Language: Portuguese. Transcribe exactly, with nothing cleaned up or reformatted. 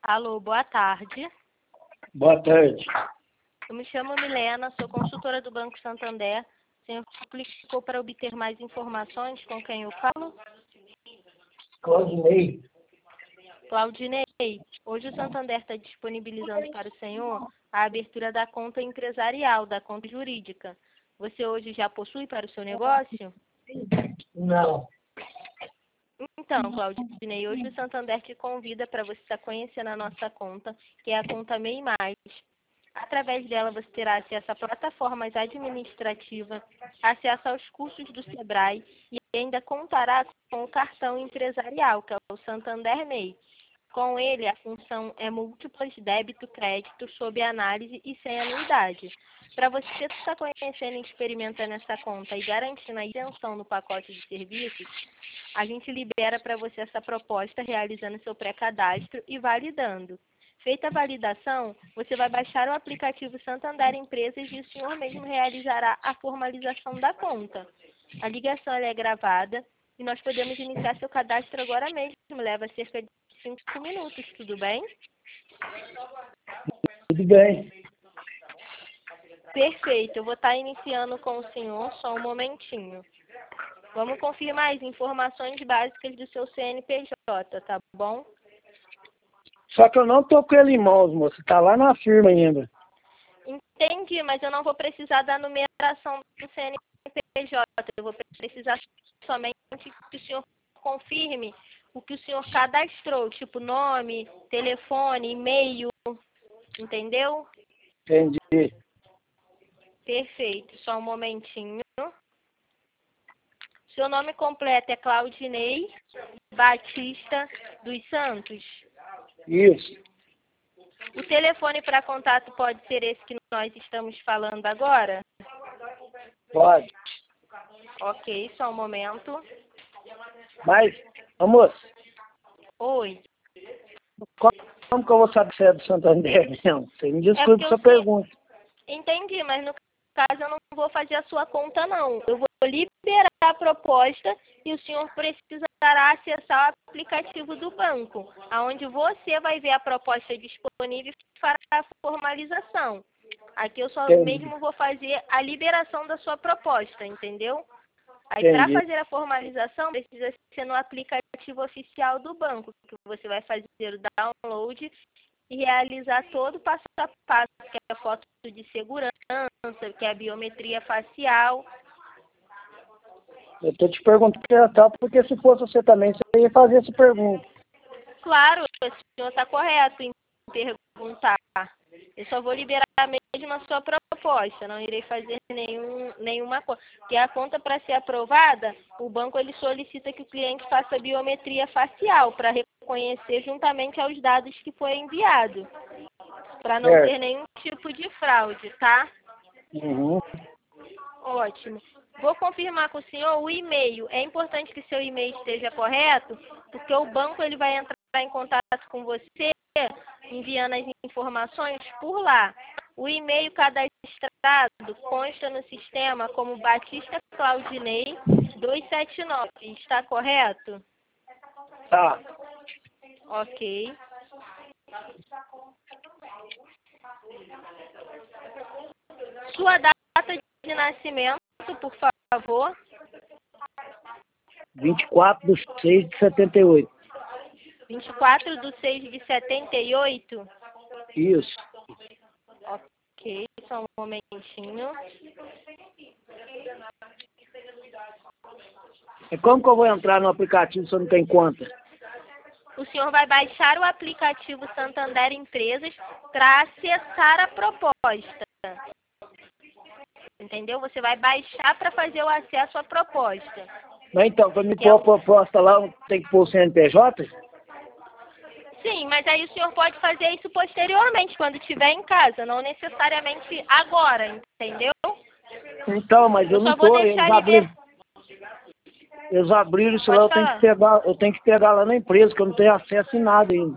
Alô, boa tarde. Boa tarde. Eu me chamo Milena, sou consultora do Banco Santander. O senhor clicou para obter mais informações, com quem eu falo? Claudinei. Claudinei, hoje o Santander está disponibilizando para o senhor a abertura da conta empresarial, da conta jurídica. Você hoje já possui para o seu negócio? Não. Então, Claudinei, hoje o Santander te convida para você estar conhecendo a nossa conta, que é a conta MEI Mais. Através dela você terá acesso a plataformas administrativas, acesso aos cursos do Sebrae e ainda contará com o cartão empresarial, que é o Santander MEI. Com ele, a função é múltiplas débito, crédito, sob análise e sem anuidade. Para você estar conhecendo e experimentando essa conta e garantindo a isenção no pacote de serviços, a gente libera para você essa proposta realizando seu pré-cadastro e validando. Feita a validação, você vai baixar o aplicativo Santander Empresas e o senhor mesmo realizará a formalização da conta. A ligação ela é gravada e nós podemos iniciar seu cadastro agora mesmo. Leva cerca de cinco minutos, tudo bem? Tudo bem. Perfeito, eu vou estar iniciando com o senhor, só um momentinho. Vamos confirmar as informações básicas do seu C N P J, tá bom? Só que eu não tô com ele em mãos, moço. Tá lá na firma ainda. Entendi, mas eu não vou precisar da numeração do C N P J. Eu vou precisar somente que o senhor confirme o que o senhor cadastrou, tipo nome, telefone, e-mail, entendeu? Entendi. Perfeito, só um momentinho. Seu nome completo é Claudinei Batista dos Santos. Isso. O telefone para contato pode ser esse que nós estamos falando agora? Pode. Ok, só um momento. Mas, ô, moço, Oi. como, como que eu vou saber se é do Santander mesmo? Você me É desculpe porque essa eu sei... pergunta. Entendi, mas no caso eu não vou fazer a sua conta, não. Eu vou liberar a proposta e o senhor precisará acessar o aplicativo do banco, onde você vai ver a proposta disponível para a formalização. Aqui eu só Entendi. mesmo vou fazer a liberação da sua proposta, entendeu? Aí, para Entendi. fazer a formalização, precisa ser no aplicativo oficial do banco, que você vai fazer o download e realizar todo o passo a passo, que é a foto de segurança, que é a biometria facial. Eu tô te perguntando tal, porque se fosse você também, você ia fazer essa pergunta. Claro, o senhor está correto em perguntar. Eu só vou liberar mesmo a sua proposta, não irei fazer nenhum, nenhuma coisa. Porque a conta, para ser aprovada, o banco ele solicita que o cliente faça biometria facial para reconhecer juntamente aos dados que foi enviado, para não Certo. ter nenhum tipo de fraude, tá? Uhum. Ótimo. Vou confirmar com o senhor o e-mail. É importante que seu e-mail esteja correto, porque o banco ele vai entrar em contato com você, enviando as informações por lá. O e-mail cadastrado consta no sistema como Batista Claudinei duzentos e setenta e nove. Está correto? Tá. Ok. Sua data de nascimento, por favor. vinte e quatro de seis de setenta e oito. vinte e quatro de seis de setenta e oito. Isso. Ok, só um momentinho. E como que eu vou entrar no aplicativo se eu não tenho conta? O senhor vai baixar o aplicativo Santander Empresas para acessar a proposta. Entendeu? Você vai baixar para fazer o acesso à proposta. Mas então, para me Que é pôr a o... proposta lá, eu tenho que pôr o C N P J? Sim, mas aí o senhor pode fazer isso posteriormente, quando estiver em casa, não necessariamente agora, entendeu? Então, mas eu Eu não só vou tô, eles deixar abriram, liber... eles abriram isso lá, Pode eu tenho que falar. pegar, eu tenho que pegar lá na empresa, que eu não tenho acesso em nada ainda.